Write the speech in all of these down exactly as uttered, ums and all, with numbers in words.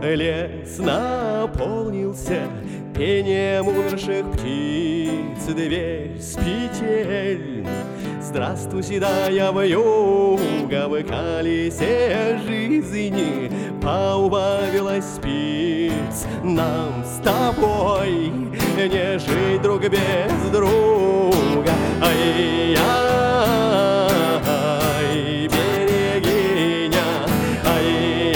Лес наполнился пением умерших птиц, дверь с петель. Здравствуй, седая вьюга, в колесе жизни поубавилось спиц. Нам с тобой не жить друг без друга. Ай-яй, берегиня, ай-яй,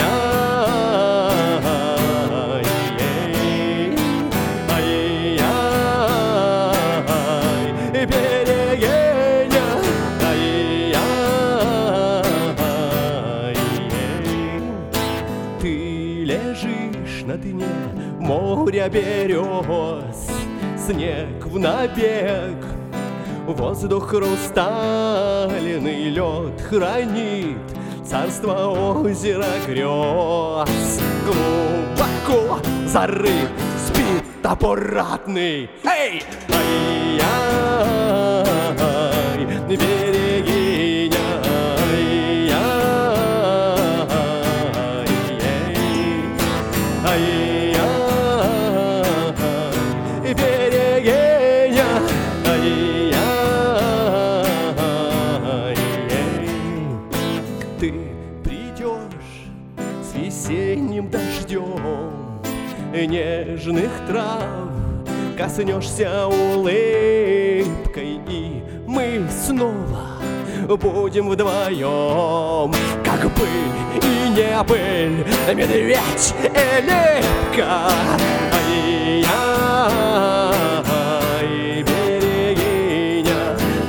ай-яй, берегиня, ай-яй. Ты лежишь на дне моря берез, снег в набег, воздух хрустальный, лед хранит царство озера грез. Глубоко зарыт спит топор ратный. Эй! Ай-яй, берегиня, ай-яй, ай-яй, берегиня, ай-яй. Ты придешь с весенним дождем нежных трав, коснешься улыбкой, и мы снова будем вдвоем, как быль и не быль, медведь и липка. Ай-яй, берегиня,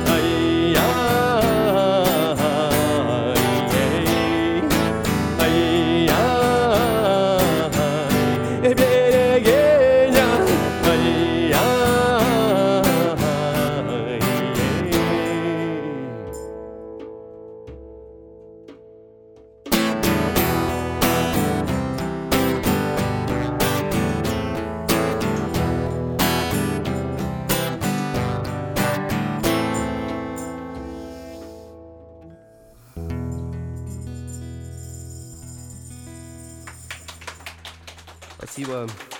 ай-яй, ай-яй, берегиня, ай-яй. Спасибо.